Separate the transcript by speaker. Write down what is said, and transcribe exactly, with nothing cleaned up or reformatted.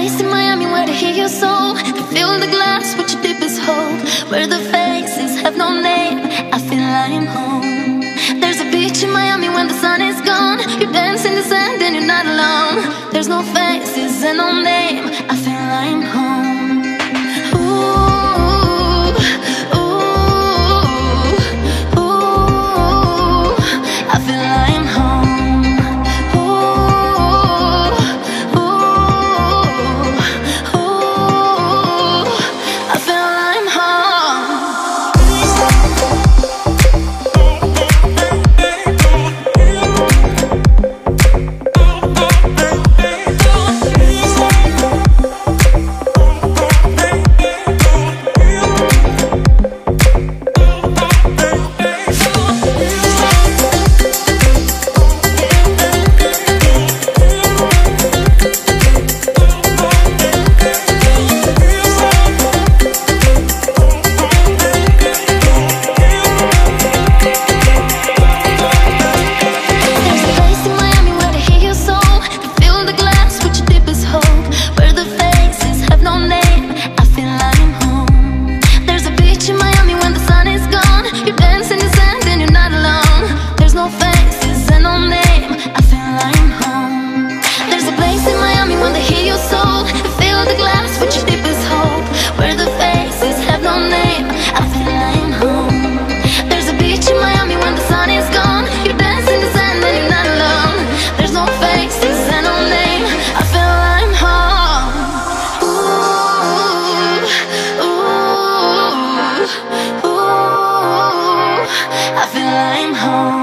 Speaker 1: place in Miami where to hear your soul, to fill the glass with your deepest hope, where the faces have no name. I feel I'm home. There's a beach in Miami when the sun is gone. You dance in the sand and you're not alone. There's no faces and no name. I feel I'm home. Ooh, ooh, ooh, I feel I'm home. Ooh, ooh, ooh, I feel I'm home. I feel I'm home.